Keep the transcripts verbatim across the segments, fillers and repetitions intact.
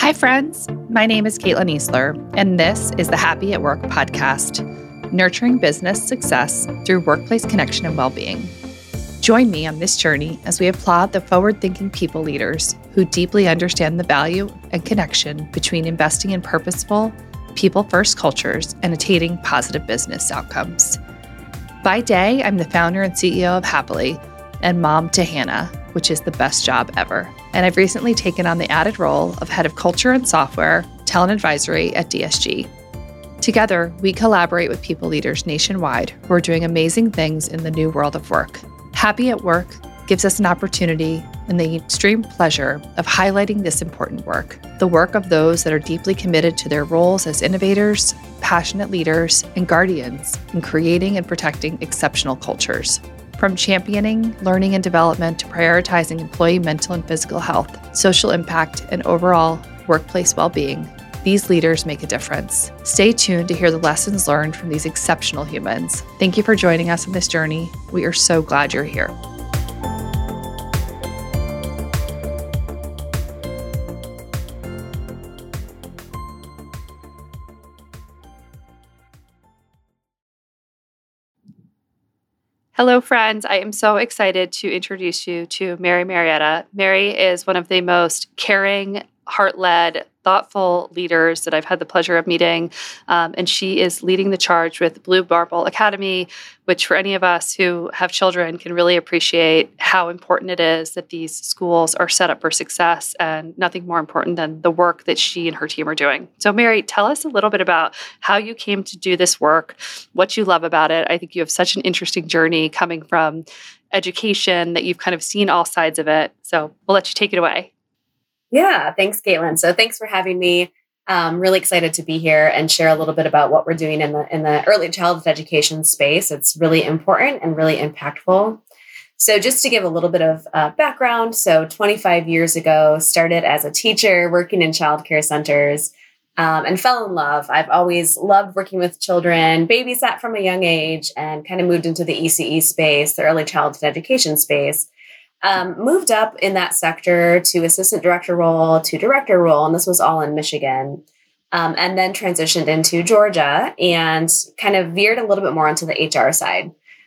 Hi, friends. My name is Caitlin Easler, and this is the Happy at Work podcast, nurturing business success through workplace connection and well-being. Join me on this journey as we applaud the forward-thinking people leaders who deeply understand the value and connection between investing in purposeful, people-first cultures and attaining positive business outcomes. By day, I'm the founder and C E O of Happily and mom to Hannah, which is the best job ever. And I've recently taken on the added role of head of culture and software, talent advisory at D S G. Together, we collaborate with people leaders nationwide who are doing amazing things in the new world of work. Happy at Work gives us an opportunity and the extreme pleasure of highlighting this important work, the work of those that are deeply committed to their roles as innovators, passionate leaders, and guardians in creating and protecting exceptional cultures. From championing learning and development to prioritizing employee mental and physical health, social impact, and overall workplace well-being, these leaders make a difference. Stay tuned to hear the lessons learned from these exceptional humans. Thank you for joining us on this journey. We are so glad you're here. Hello, friends. I am so excited to introduce you to Mary Marietta. Mary is one of the most caring, heart-led, thoughtful leaders that I've had the pleasure of meeting. Um, and she is leading the charge with Blue Marble Academy, which for any of us who have children can really appreciate how important it is that these schools are set up for success, and nothing more important than the work that she and her team are doing. So Mary, tell us a little bit about how you came to do this work, what you love about it. I think you have such an interesting journey coming from education that you've kind of seen all sides of it. So we'll let you take it away. Yeah, thanks, Caitlin. So thanks for having me. I'm really excited to be here and share a little bit about what we're doing in the in the early childhood education space. It's really important and really impactful. So just to give a little bit of uh, background, so twenty-five years ago, started as a teacher working in childcare centers um, and fell in love. I've always loved working with children, babysat from a young age, and kind of moved into the E C E space, the early childhood education space. Um, moved up in that sector to assistant director role, to director role, and this was all in Michigan, um, and then transitioned into Georgia and kind of veered a little bit more onto the H R side.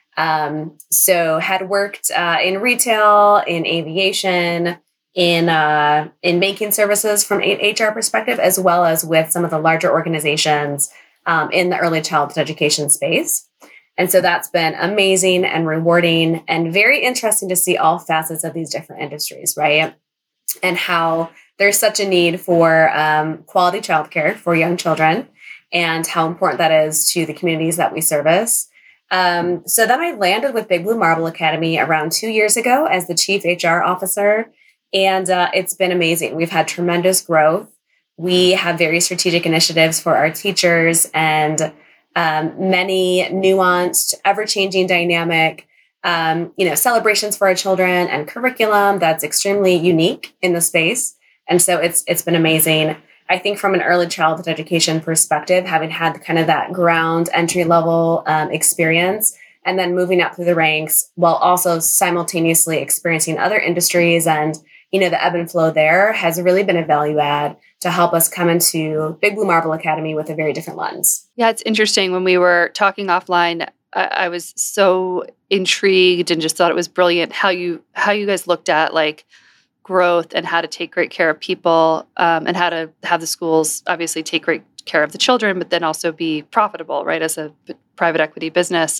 Um, so had worked uh, in retail, in aviation, in uh, in banking services from an H R perspective, as well as with some of the larger organizations um, in the early childhood education space. And so that's been amazing and rewarding and very interesting to see all facets of these different industries, right? And how there's such a need for um, quality childcare for young children and how important that is to the communities that we service. Um, so then I landed with Big Blue Marble Academy around two years ago as the chief H R officer. And uh, it's been amazing. We've had tremendous growth. We have very strategic initiatives for our teachers and Um, many nuanced, ever-changing dynamic, um, you know, celebrations for our children and curriculum that's extremely unique in the space. And so it's it's been amazing. I think from an early childhood education perspective, having had kind of that ground entry-level um, experience and then moving up through the ranks while also simultaneously experiencing other industries and, you know, the ebb and flow there has really been a value add to help us come into Big Blue Marble Academy with a very different lens. Yeah, it's interesting. When we were talking offline, I, I was so intrigued and just thought it was brilliant how you how you guys looked at like growth and how to take great care of people um, and how to have the schools obviously take great care of the children, but then also be profitable, right, as a private equity business.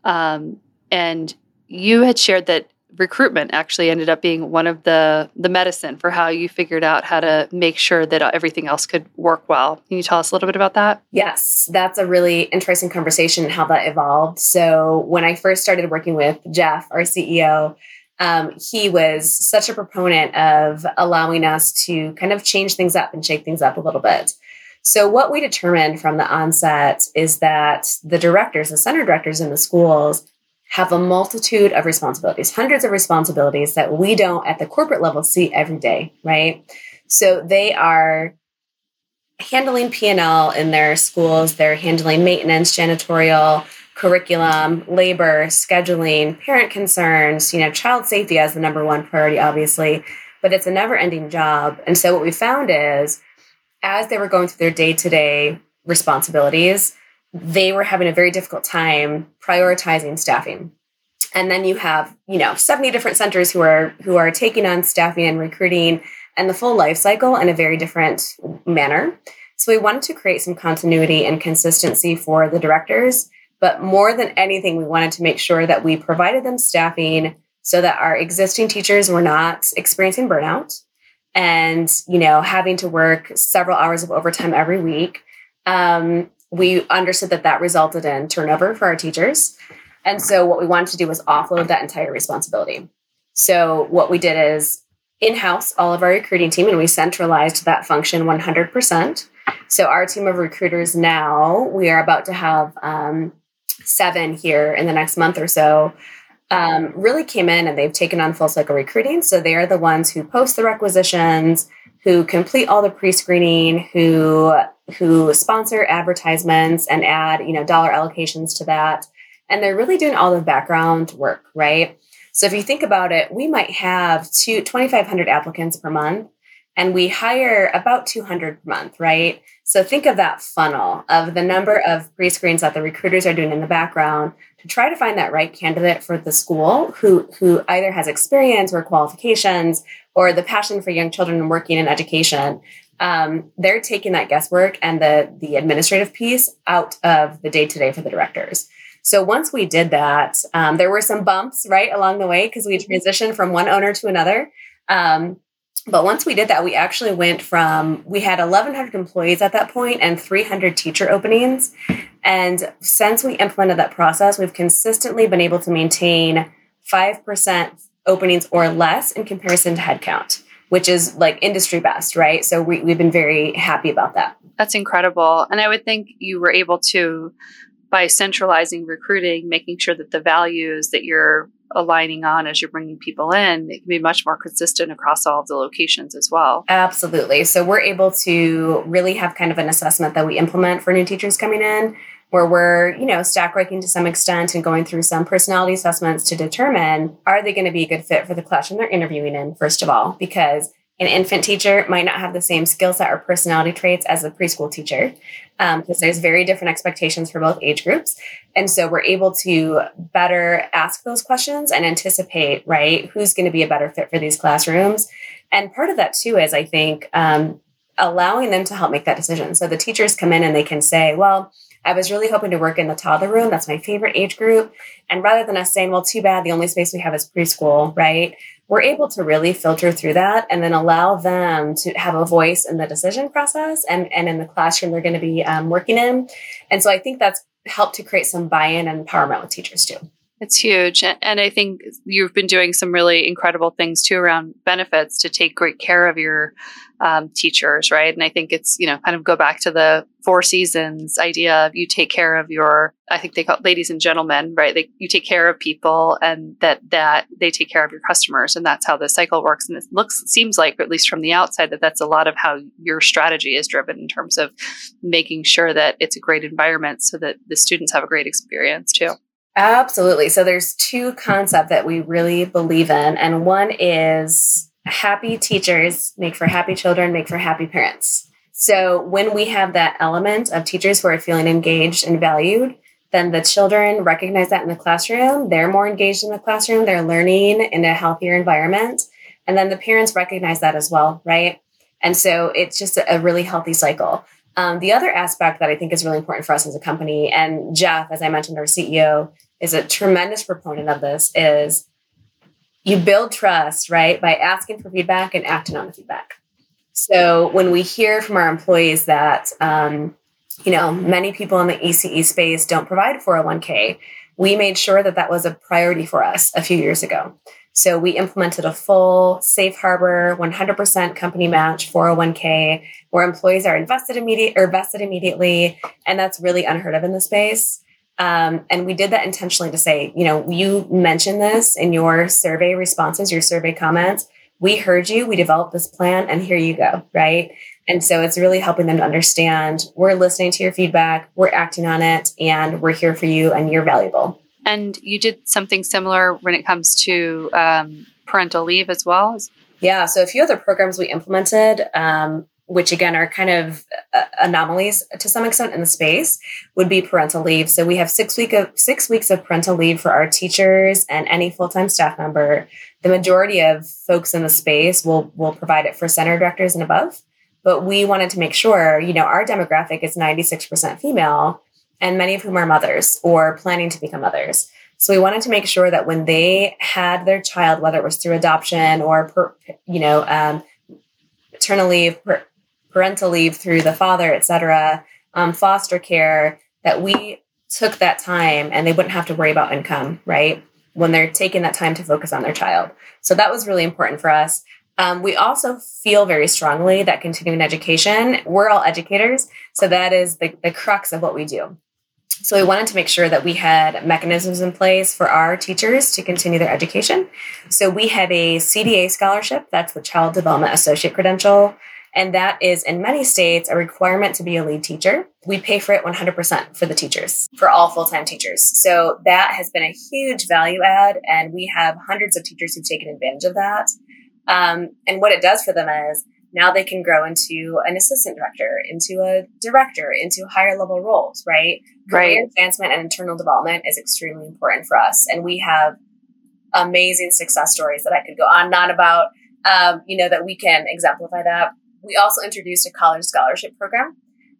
Um, and you had shared that recruitment actually ended up being one of the the medicine for how you figured out how to make sure that everything else could work well. Can you tell us a little bit about that? Yes, that's a really interesting conversation, how that evolved. So when I first started working with Jeff, our C E O, um, he was such a proponent of allowing us to kind of change things up and shake things up a little bit. So what we determined from the onset is that the directors, the center directors in the schools, have a multitude of responsibilities, hundreds of responsibilities that we don't at the corporate level see every day, right? So they are handling P and L in their schools. They're handling maintenance, janitorial, curriculum, labor, scheduling, parent concerns, you know, child safety as the number one priority, obviously, but it's a never ending job. And so what we found is as they were going through their day-to-day responsibilities, they were having a very difficult time prioritizing staffing. And then you have, you know, seventy different centers who are who are taking on staffing and recruiting and the full life cycle in a very different manner. So we wanted to create some continuity and consistency for the directors, but more than anything, we wanted to make sure that we provided them staffing so that our existing teachers were not experiencing burnout and, you know, having to work several hours of overtime every week. Um, we understood that that resulted in turnover for our teachers. And so what we wanted to do was offload that entire responsibility. So what we did is in-house all of our recruiting team, and we centralized that function one hundred percent. So our team of recruiters now, we are about to have um, seven here in the next month or so, um, really came in and they've taken on full cycle recruiting. So they are the ones who post the requisitions, who complete all the pre-screening, who who sponsor advertisements and add, you know, dollar allocations to that. And they're really doing all the background work, right? So if you think about it, we might have two, twenty-five hundred applicants per month, and we hire about two hundred per month, right? So think of that funnel of the number of pre-screens that the recruiters are doing in the background to try to find that right candidate for the school who, who either has experience or qualifications or the passion for young children and working in education. Um, they're taking that guesswork and the, the administrative piece out of the day-to-day for the directors. So once we did that, um, there were some bumps right along the way because we transitioned from one owner to another. Um, but once we did that, we actually went from, we had eleven hundred employees at that point and three hundred teacher openings. And since we implemented that process, we've consistently been able to maintain five percent openings or less in comparison to headcount, which is like industry best, right? So we, we've been very happy about that. That's incredible. And I would think you were able to, by centralizing recruiting, making sure that the values that you're aligning on as you're bringing people in, it can be much more consistent across all of the locations as well. Absolutely. So we're able to really have kind of an assessment that we implement for new teachers coming in, where we're, you know, stack ranking to some extent and going through some personality assessments to determine, are they going to be a good fit for the classroom they're interviewing in, first of all, because an infant teacher might not have the same skill set or personality traits as a preschool teacher, um, because there's very different expectations for both age groups. And so we're able to better ask those questions and anticipate, right, who's going to be a better fit for these classrooms. And part of that, too, is I think um, allowing them to help make that decision. So the teachers come in and they can say, well, I was really hoping to work in the toddler room. That's my favorite age group. And rather than us saying, well, too bad, the only space we have is preschool, right? We're able to really filter through that and then allow them to have a voice in the decision process and, and in the classroom they're going to be um, working in. And so I think that's helped to create some buy-in and empowerment with teachers too. It's huge. And I think you've been doing some really incredible things too around benefits to take great care of your um, teachers, right? And I think it's, you know, kind of go back to the Four Seasons idea of you take care of your, I think they call it ladies and gentlemen, right? They, you take care of people and that that they take care of your customers. And that's how the cycle works. And it looks, seems like, at least from the outside, that that's a lot of how your strategy is driven in terms of making sure that it's a great environment so that the students have a great experience too. Absolutely. So there's two concepts that we really believe in. And one is happy teachers make for happy children, make for happy parents. So when we have that element of teachers who are feeling engaged and valued, then the children recognize that in the classroom. They're more engaged in the classroom. They're learning in a healthier environment. And then the parents recognize that as well, right? And so it's just a really healthy cycle. Um, the other aspect that I think is really important for us as a company, and Jeff, as I mentioned, our C E O, is a tremendous proponent of this, is you build trust, right, by asking for feedback and acting on the feedback. So when we hear from our employees that, um, you know, many people in the E C E space don't provide four oh one k, we made sure that that was a priority for us a few years ago. So we implemented a full safe harbor, one hundred percent company match four oh one k, where employees are invested immediate or vested immediately, and that's really unheard of in the space. Um, and we did that intentionally to say, you know, you mentioned this in your survey responses, your survey comments. We heard you, we developed this plan, and here you go, right? And so it's really helping them to understand we're listening to your feedback, we're acting on it, and we're here for you, and you're valuable. And you did something similar when it comes to um, parental leave as well? Yeah, so a few other programs we implemented. Um, which again are kind of uh, anomalies to some extent in the space, would be parental leave. So we have six week of six weeks of parental leave for our teachers and any full-time staff member. The majority of folks in the space will will provide it for center directors and above. But we wanted to make sure, you know, our demographic is ninety-six percent female, and many of whom are mothers or planning to become mothers. So we wanted to make sure that when they had their child, whether it was through adoption or, per, you know, um, maternal leave, per, parental leave through the father, et cetera, um, foster care, that we took that time and they wouldn't have to worry about income, right? When they're taking that time to focus on their child. So that was really important for us. Um, we also feel very strongly that continuing education, we're all educators. So that is the, the crux of what we do. So we wanted to make sure that we had mechanisms in place for our teachers to continue their education. So we have a C D A scholarship, that's the Child Development Associate Credential. And that is in many states a requirement to be a lead teacher. We pay for it one hundred percent for the teachers, for all full-time teachers. So that has been a huge value add. And we have hundreds of teachers who've taken advantage of that. Um, and what it does for them is now they can grow into an assistant director, into a director, into higher level roles, right? Right. Career advancement and internal development is extremely important for us. And we have amazing success stories that I could go on and on about, um, you know, that we can exemplify that. We also introduced a college scholarship program.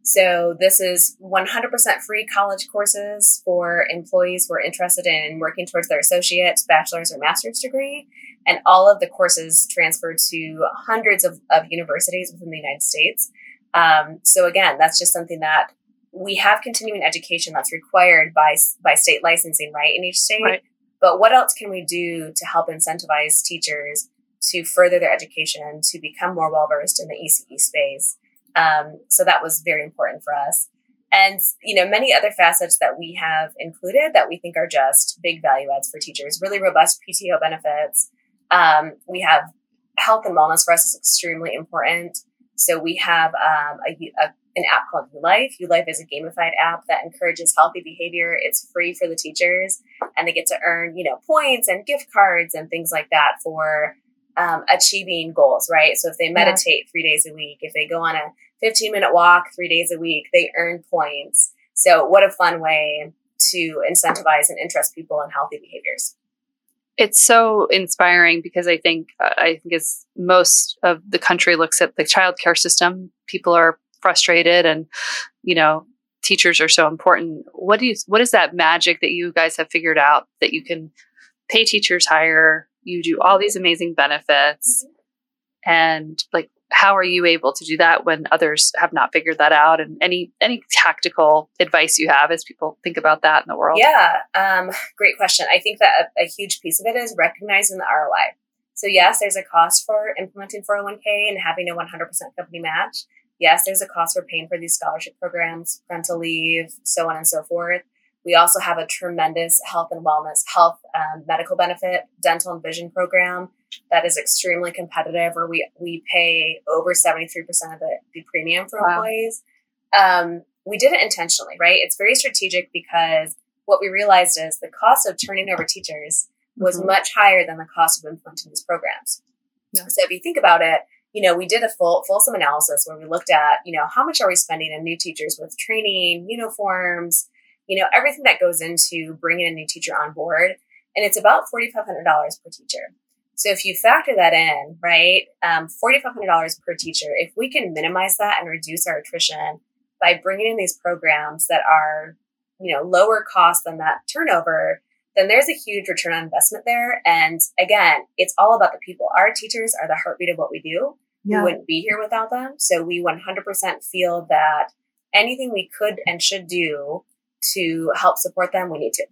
So this is one hundred percent free college courses for employees who are interested in working towards their associate, bachelor's, or master's degree. And all of the courses transferred to hundreds of, of universities within the United States. Um, so again, that's just something that we have continuing education that's required by, by state licensing, right, in each state. Right. But what else can we do to help incentivize teachers to further their education, to become more well-versed in the E C E space? Um, so that was very important for us. And, you know, many other facets that we have included that we think are just big value adds for teachers, really robust P T O benefits. Um, we have health and wellness for us is extremely important. So we have um, a, a, an app called ULife. ULife is a gamified app that encourages healthy behavior. It's free for the teachers, and they get to earn, you know, points and gift cards and things like that for um, achieving goals, right? So if they meditate yeah. three days a week, if they go on a fifteen minute walk three days a week, they earn points. So what a fun way to incentivize and interest people in healthy behaviors. It's so inspiring because I think uh, I think as most of the country looks at the childcare system, people are frustrated, and you know, teachers are so important. What do you? What is that magic that you guys have figured out that you can pay teachers higher? You do all these amazing benefits, mm-hmm. and like, how are you able to do that when others have not figured that out? And any any tactical advice you have as people think about that in the world? Yeah, um, great question. I think that a, a huge piece of it is recognizing the R O I. So yes, there's a cost for implementing four oh one k and having a one hundred percent company match. Yes, there's a cost for paying for these scholarship programs, parental leave, so on and so forth. We also have a tremendous health and wellness, health um, medical benefit, dental and vision program that is extremely competitive, where we, we pay over seventy-three percent of the, the premium for wow. employees. Um, we did it intentionally, right? It's very strategic because what we realized is the cost of turning over teachers was mm-hmm. much higher than the cost of implementing these programs. Yeah. So if you think about it, you know, we did a full fulsome analysis where we looked at, you know, how much are we spending on new teachers with training, uniforms, you know, everything that goes into bringing a new teacher on board. And it's about four thousand five hundred dollars per teacher. So if you factor that in, right, um, four thousand five hundred dollars per teacher, if we can minimize that and reduce our attrition by bringing in these programs that are, you know, lower cost than that turnover, then there's a huge return on investment there. And again, it's all about the people. Our teachers are the heartbeat of what we do. Yeah. We wouldn't be here without them. So we one hundred percent feel that anything we could and should do to help support them, we need to.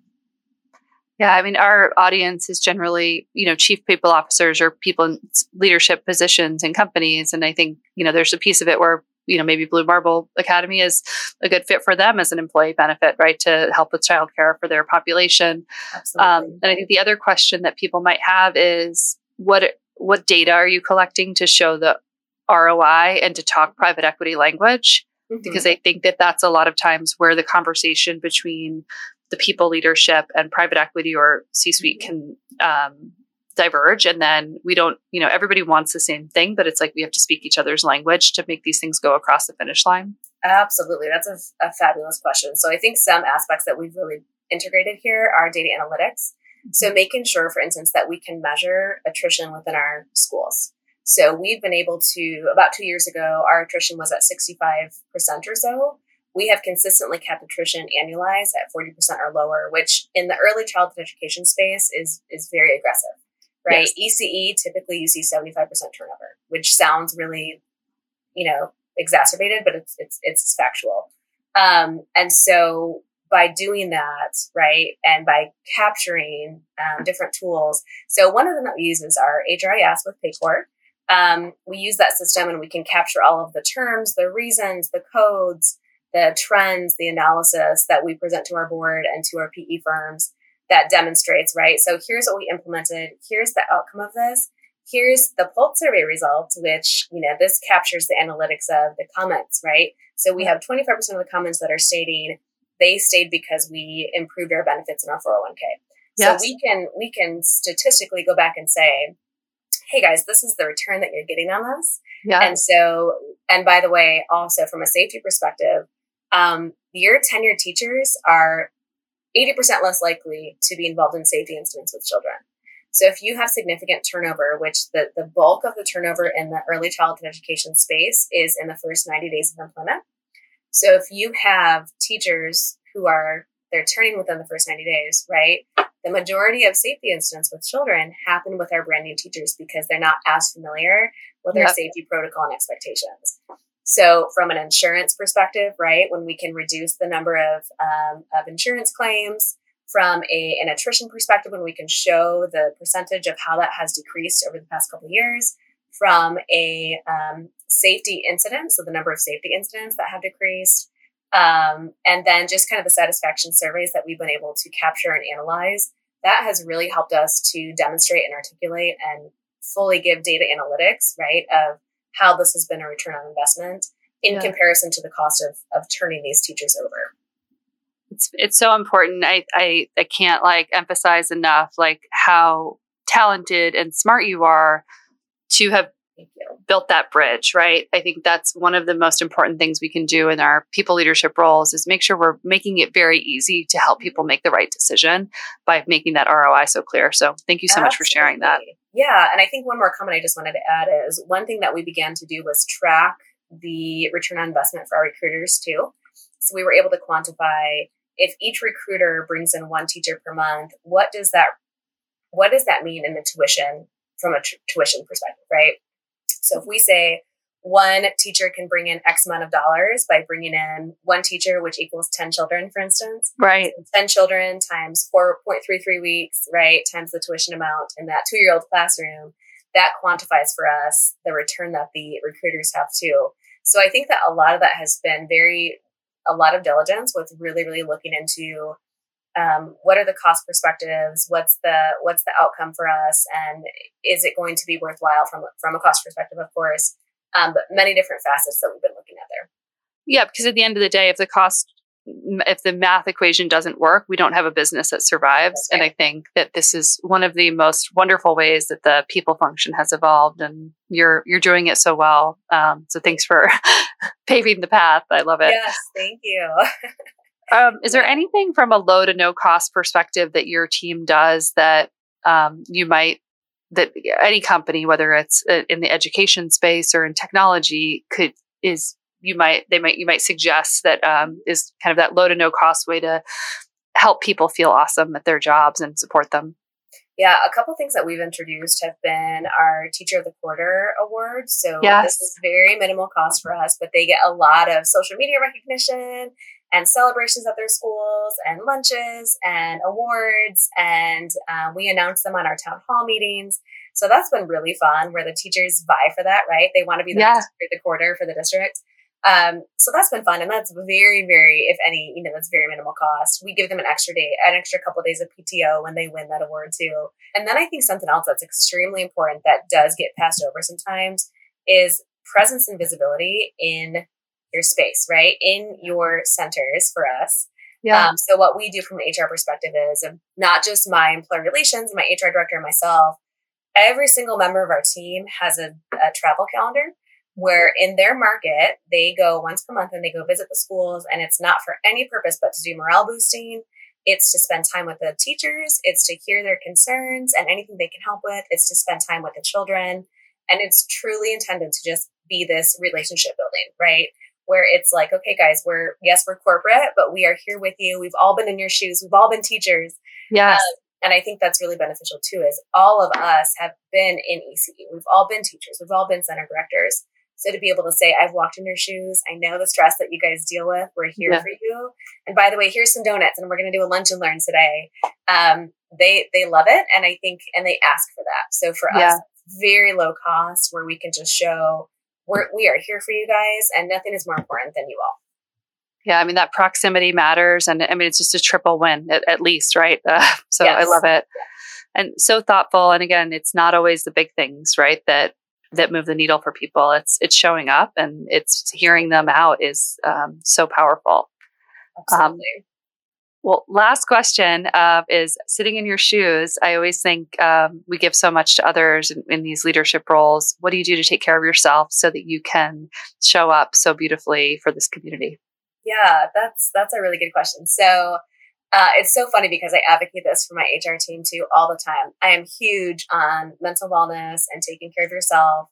Yeah, I mean, our audience is generally, you know, chief people officers or people in leadership positions in companies. And I think, you know, there's a piece of it where, you know, maybe Blue Marble Academy is a good fit for them as an employee benefit, right, to help with childcare for their population. Absolutely. Um, and I think the other question that people might have is, what what data are you collecting to show the R O I and to talk private equity language? Mm-hmm. Because I think that that's a lot of times where the conversation between the people leadership and private equity or C-suite can um, diverge, and then we don't, you know, everybody wants the same thing, but it's like we have to speak each other's language to make these things go across the finish line? Absolutely. That's a, a fabulous question. So I think some aspects that we've really integrated here are data analytics. So making sure, for instance, that we can measure attrition within our schools. So we've been able to, about two years ago, our attrition was at sixty-five percent or so. We have consistently kept attrition annualized at forty percent or lower, which in the early childhood education space is, is very aggressive, right? Yes. E C E, typically you see seventy-five percent turnover, which sounds really, you know, exacerbated, but it's, it's, it's factual. Um, and so by doing that, right, and by capturing um, different tools. So one of them that we use is our H R I S with Paycor. Um, we use that system and we can capture all of the terms, the reasons, the codes, the trends, the analysis that we present to our board and to our P E firms that demonstrates, right? So here's what we implemented. Here's the outcome of this. Here's the pulse survey results, which, you know, this captures the analytics of the comments, right? So we have twenty-five percent of the comments that are stating they stayed because we improved our benefits in our four oh one k. Yes. So we can, we can statistically go back and say, hey guys, this is the return that you're getting on this. Yes. And so, and by the way, also from a safety perspective, um, your tenured teachers are eighty percent less likely to be involved in safety incidents with children. So if you have significant turnover, which the, the bulk of the turnover in the early childhood education space is in the first ninety days of employment. So if you have teachers who are, they're turning within the first ninety days, right? The majority of safety incidents with children happen with our brand new teachers because they're not as familiar with yep. our safety protocol and expectations. So from an insurance perspective, right, when we can reduce the number of, um, of insurance claims, from a, an attrition perspective, when we can show the percentage of how that has decreased over the past couple of years, from a um, safety incident, so the number of safety incidents that have decreased, um, and then just kind of the satisfaction surveys that we've been able to capture and analyze, that has really helped us to demonstrate and articulate and fully give data analytics, right, of how this has been a return on investment in yeah. comparison to the cost of, of turning these teachers over. It's it's so important. I, I, I can't like emphasize enough like how talented and smart you are to have built that bridge, right? I think that's one of the most important things we can do in our people leadership roles is make sure we're making it very easy to help people make the right decision by making that R O I so clear. So thank you so Absolutely. much for sharing that. Yeah. And I think one more comment I just wanted to add is one thing that we began to do was track the return on investment for our recruiters too. So we were able to quantify if each recruiter brings in one teacher per month, what does that, what does that mean in the tuition from a t- tuition perspective, right? So if we say one teacher can bring in X amount of dollars by bringing in one teacher, which equals ten children, for instance, right? So ten children times four point three three weeks, right? Times the tuition amount in that two-year-old classroom, that quantifies for us the return that the recruiters have too. So I think that a lot of that has been very, a lot of diligence with really, really looking into um, what are the cost perspectives, what's the what's the outcome for us, and is it going to be worthwhile from from a cost perspective, of course, um, but many different facets that we've been looking at there. Yeah, because at the end of the day, if the cost, if the math equation doesn't work, we don't have a business that survives. Right. And I think that this is one of the most wonderful ways that the people function has evolved, and you're you're doing it so well. Um, so thanks for paving the path. I love it. Yes, thank you. um, is there anything from a low to no cost perspective that your team does that um, you might, that any company, whether it's in the education space or in technology, could is you might they might you might suggest that um, is kind of that low to no cost way to help people feel awesome at their jobs and support them? Yeah, a couple things that we've introduced have been our Teacher of the Quarter award. So yes. This is very minimal cost for us, but they get a lot of social media recognition and celebrations at their schools and lunches and awards. And uh, we announce them on our town hall meetings. So that's been really fun where the teachers vie for that, right? They want to be the, yeah. teacher of the quarter for the district. Um, so that's been fun. And that's very, very, if any, you know, that's very minimal cost. We give them an extra day, an extra couple of days of P T O when they win that award too. And then I think something else that's extremely important that does get passed over sometimes is presence and visibility in your space, right? In your centers for us. Yeah. Um, so what we do from an H R perspective is um, not just my employee relations and my H R director and myself, every single member of our team has a, a travel calendar where in their market, they go once per month and they go visit the schools, and it's not for any purpose but to do morale boosting. It's to spend time with the teachers. It's to hear their concerns and anything they can help with. It's to spend time with the children. And it's truly intended to just be this relationship building, right? Where it's like, okay, guys, we're, yes, we're corporate, but we are here with you. We've all been in your shoes. We've all been teachers. Yes. Um, and I think that's really beneficial too, is all of us have been in E C E. We've all been teachers. We've all been center directors. So to be able to say, I've walked in your shoes, I know the stress that you guys deal with, we're here yeah. for you. And by the way, here's some donuts and we're going to do a lunch and learn today. Um, they, they love it. And I think, and they ask for that. So for yeah. us, very low cost where we can just show we're, we are here for you guys, and nothing is more important than you all. Yeah. I mean, that proximity matters. And I mean, it's just a triple win at, at least, right? Uh, so yes. I love it. And so thoughtful. And again, it's not always the big things, right? That, that move the needle for people. It's, it's showing up and it's hearing them out is um, so powerful. Absolutely. Um, well, last question uh, is sitting in your shoes. I always think um, we give so much to others in, in these leadership roles. What do you do to take care of yourself so that you can show up so beautifully for this community? Yeah, that's, that's a really good question. So Uh, it's so funny because I advocate this for my H R team too all the time. I am huge on mental wellness and taking care of yourself.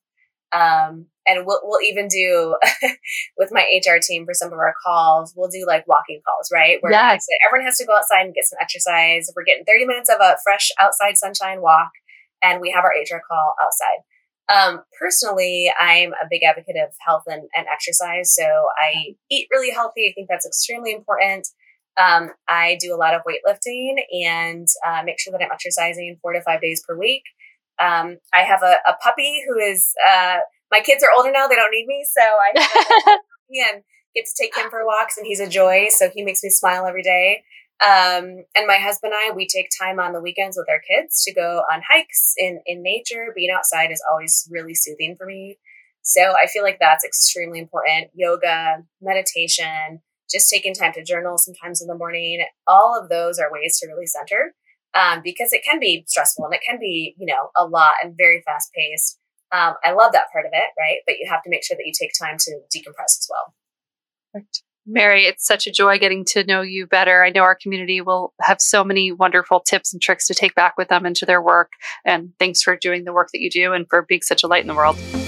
Um, and we'll, we'll even do with my H R team for some of our calls, we'll do like walking calls, right? Where yes. everyone has to go outside and get some exercise. We're getting thirty minutes of a fresh outside sunshine walk, and we have our H R call outside. Um, personally, I'm a big advocate of health and, and exercise. So I eat really healthy. I think that's extremely important. Um, I do a lot of weightlifting and uh, make sure that I'm exercising four to five days per week. Um, I have a, a puppy who is, uh, my kids are older now. They don't need me. So I have a puppy and get to take him for walks, and he's a joy. So he makes me smile every day. Um, and my husband and I, we take time on the weekends with our kids to go on hikes in, in nature. Being outside is always really soothing for me. So I feel like that's extremely important. Yoga, meditation, just taking time to journal sometimes in the morning. All of those are ways to really center um, because it can be stressful and it can be, you know, a lot and very fast paced. Um, I love that part of it, right? But you have to make sure that you take time to decompress as well. Perfect. Mary, it's such a joy getting to know you better. I know our community will have so many wonderful tips and tricks to take back with them into their work. And thanks for doing the work that you do and for being such a light in the world.